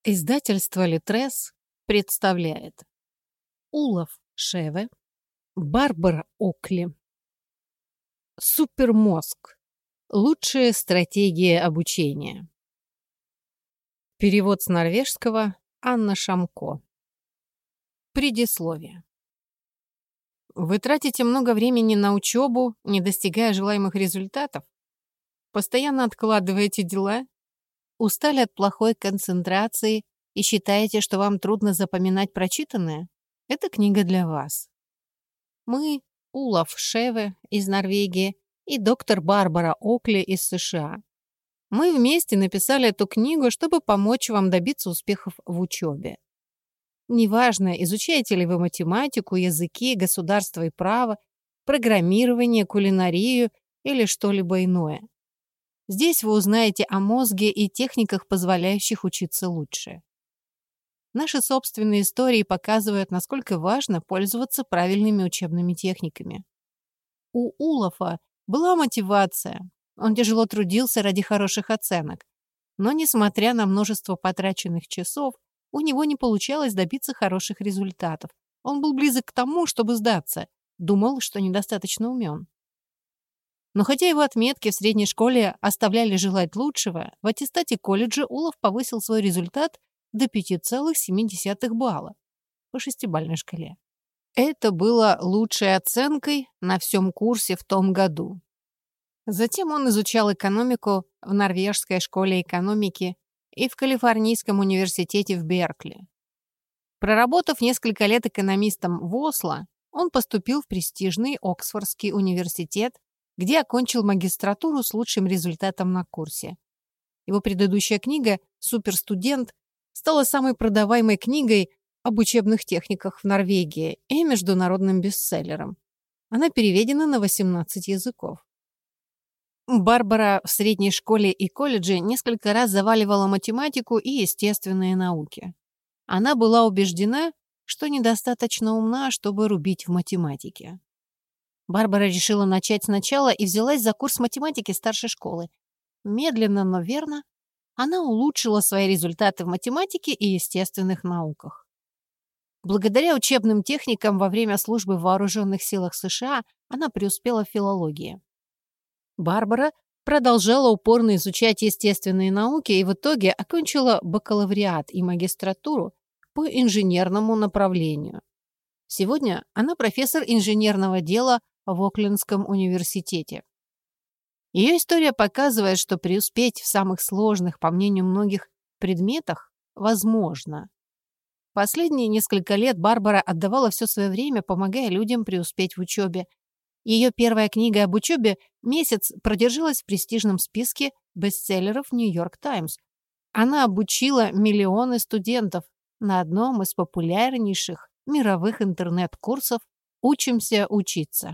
Издательство «Литрес» представляет Улов Шеве, Барбара Окли. Супермозг. Лучшие стратегии обучения. Перевод с норвежского Анна Шамко. Предисловие. Вы тратите много времени на учебу, не достигая желаемых результатов? Постоянно откладываете дела? Устали от плохой концентрации и считаете, что вам трудно запоминать прочитанное? Это книга для вас. Мы, Улов Шеве из Норвегии и доктор Барбара Окли из США. Мы вместе написали эту книгу, чтобы помочь вам добиться успехов в учебе. Неважно, изучаете ли вы математику, языки, государство и право, программирование, кулинарию или что-либо иное. Здесь вы узнаете о мозге и техниках, позволяющих учиться лучше. Наши собственные истории показывают, насколько важно пользоваться правильными учебными техниками. У Улафа была мотивация. Он тяжело трудился ради хороших оценок. Но, несмотря на множество потраченных часов, у него не получалось добиться хороших результатов. Он был близок к тому, чтобы сдаться. Думал, что недостаточно умен. Но хотя его отметки в средней школе оставляли желать лучшего, в аттестате колледжа Улаф повысил свой результат до 5,7 балла по шестибалльной шкале. Это было лучшей оценкой на всем курсе в том году. Затем он изучал экономику в Норвежской школе экономики и в Калифорнийском университете в Беркли. Проработав несколько лет экономистом в Осло, он поступил в престижный Оксфордский университет, где окончил магистратуру с лучшим результатом на курсе. Его предыдущая книга «Суперстудент» стала самой продаваемой книгой об учебных техниках в Норвегии и международным бестселлером. Она переведена на 18 языков. Барбара в средней школе и колледже несколько раз заваливала математику и естественные науки. Она была убеждена, что недостаточно умна, чтобы рубить в математике. Барбара решила начать сначала и взялась за курс математики старшей школы. Медленно, но верно, она улучшила свои результаты в математике и естественных науках. Благодаря учебным техникам во время службы в вооруженных силах США она преуспела в филологии. Барбара продолжала упорно изучать естественные науки и в итоге окончила бакалавриат и магистратуру по инженерному направлению. Сегодня она профессор инженерного дела в Оклендском университете. Ее история показывает, что преуспеть в самых сложных, по мнению многих, предметах возможно. Последние несколько лет Барбара отдавала все свое время, помогая людям преуспеть в учебе. Ее первая книга об учебе месяц продержалась в престижном списке бестселлеров «Нью-Йорк Таймс». Она обучила миллионы студентов на одном из популярнейших мировых интернет-курсов «Учимся учиться».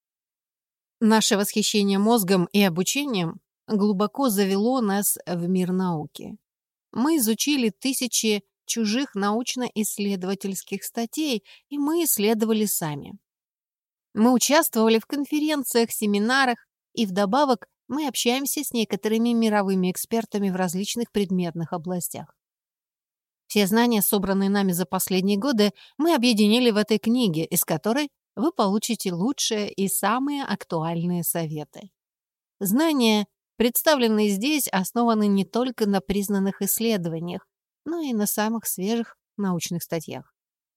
Наше восхищение мозгом и обучением глубоко завело нас в мир науки. Мы изучили тысячи чужих научно-исследовательских статей, и мы исследовали сами. Мы участвовали в конференциях, семинарах, и вдобавок мы общаемся с некоторыми мировыми экспертами в различных предметных областях. Все знания, собранные нами за последние годы, мы объединили в этой книге, из которой вы получите лучшие и самые актуальные советы. Знания, представленные здесь, основаны не только на признанных исследованиях, но и на самых свежих научных статьях.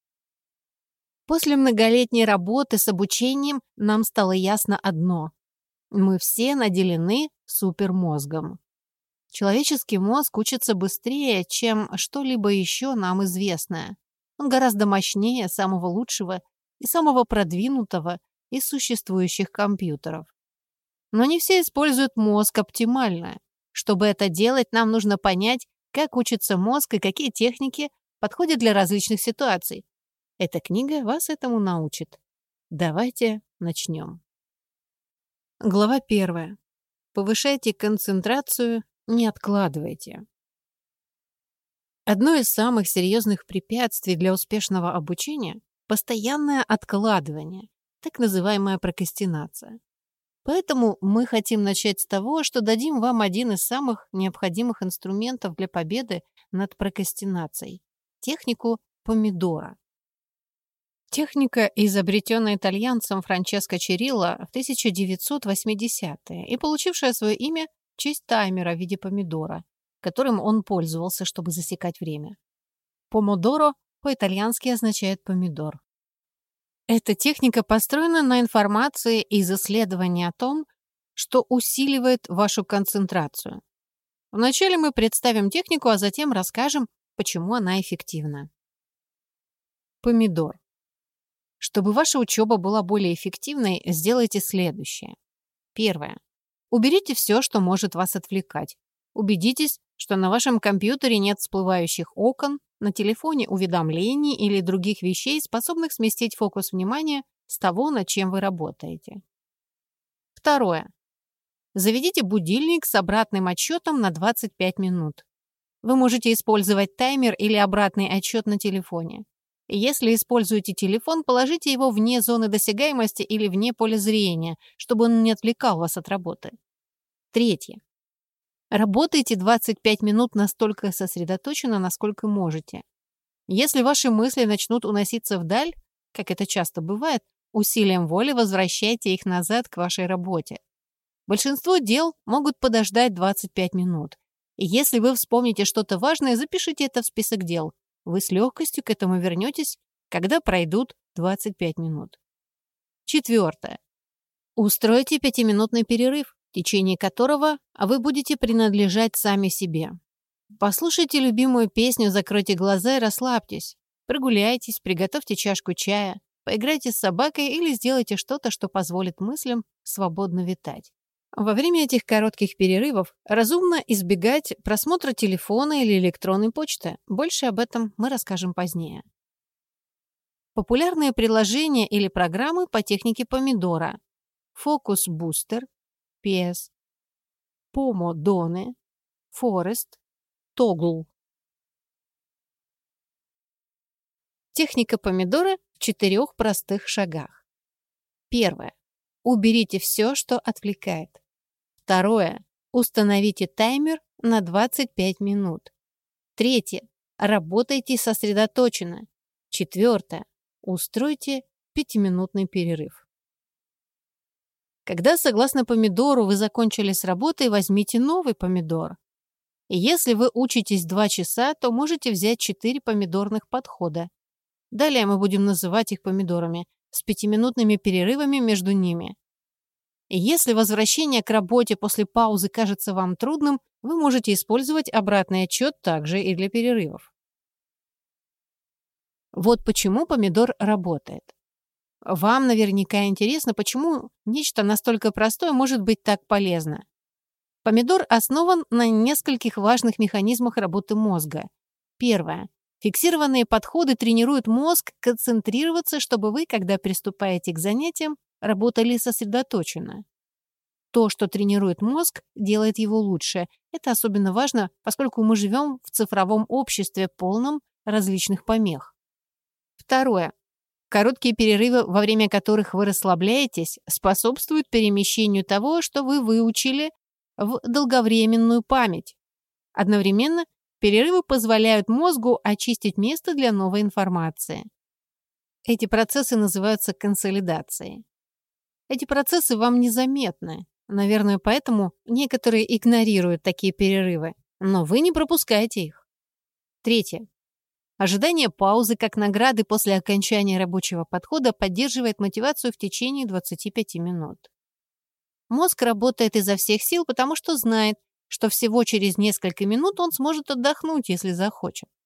После многолетней работы с обучением нам стало ясно одно: мы все наделены супермозгом. Человеческий мозг учится быстрее, чем что-либо еще нам известное. Он гораздо мощнее самого лучшего и самого продвинутого из существующих компьютеров. Но не все используют мозг оптимально. Чтобы это делать, нам нужно понять, как учится мозг и какие техники подходят для различных ситуаций. Эта книга вас этому научит. Давайте начнем. Глава 1. Повышайте концентрацию, не откладывайте. Одно из самых серьезных препятствий для успешного обучения – постоянное откладывание, так называемая прокрастинация. Поэтому мы хотим начать с того, что дадим вам один из самых необходимых инструментов для победы над прокрастинацией – технику помидора. Техника, изобретенная итальянцем Франческо Черилла в 1980-е и получившая свое имя в честь таймера в виде помидора, которым он пользовался, чтобы засекать время. Помодоро по-итальянски означает «помидор». Эта техника построена на информации из исследований о том, что усиливает вашу концентрацию. Вначале мы представим технику, а затем расскажем, почему она эффективна. Помидор. Чтобы ваша учеба была более эффективной, сделайте следующее. Первое. Уберите все, что может вас отвлекать. Убедитесь, что на вашем компьютере нет всплывающих окон, на телефоне уведомлений или других вещей, способных сместить фокус внимания с того, над чем вы работаете. Второе. Заведите будильник с обратным отсчетом на 25 минут. Вы можете использовать таймер или обратный отсчет на телефоне. Если используете телефон, положите его вне зоны досягаемости или вне поля зрения, чтобы он не отвлекал вас от работы. Третье. Работайте 25 минут настолько сосредоточенно, насколько можете. Если ваши мысли начнут уноситься вдаль, как это часто бывает, усилием воли возвращайте их назад к вашей работе. Большинство дел могут подождать 25 минут. И если вы вспомните что-то важное, запишите это в список дел. Вы с легкостью к этому вернетесь, когда пройдут 25 минут. Четвертое. Устройте 5-минутный перерыв, в течение которого вы будете принадлежать сами себе. Послушайте любимую песню, закройте глаза и расслабьтесь. Прогуляйтесь, приготовьте чашку чая, поиграйте с собакой или сделайте что-то, что позволит мыслям свободно витать. Во время этих коротких перерывов разумно избегать просмотра телефона или электронной почты. Больше об этом мы расскажем позднее. Популярные приложения или программы по технике помидора. Focus Booster, PS, Pomodone, Forest, Toggle. Техника помидора в 4 простых шагах. Первое. Уберите все, что отвлекает. Второе. Установите таймер на 25 минут. Третье. Работайте сосредоточенно. Четвертое. Устройте 5-минутный перерыв. Когда, согласно помидору, вы закончили с работой, возьмите новый помидор. И если вы учитесь 2 часа, то можете взять 4 помидорных подхода. Далее мы будем называть их помидорами с 5-минутными перерывами между ними. И если возвращение к работе после паузы кажется вам трудным, вы можете использовать обратный отсчет также и для перерывов. Вот почему помидор работает. Вам наверняка интересно, почему нечто настолько простое может быть так полезно. Помидор основан на нескольких важных механизмах работы мозга. Первое. Фиксированные подходы тренируют мозг концентрироваться, чтобы вы, когда приступаете к занятиям, работали сосредоточенно. То, что тренирует мозг, делает его лучше. Это особенно важно, поскольку мы живем в цифровом обществе, полном различных помех. Второе. Короткие перерывы, во время которых вы расслабляетесь, способствуют перемещению того, что вы выучили, в долговременную память. Одновременно перерывы позволяют мозгу очистить место для новой информации. Эти процессы называются консолидацией. Эти процессы вам незаметны. Наверное, поэтому некоторые игнорируют такие перерывы, но вы не пропускаете их. Третье. Ожидание паузы как награды после окончания рабочего подхода поддерживает мотивацию в течение 25 минут. Мозг работает изо всех сил, потому что знает, что всего через несколько минут он сможет отдохнуть, если захочет.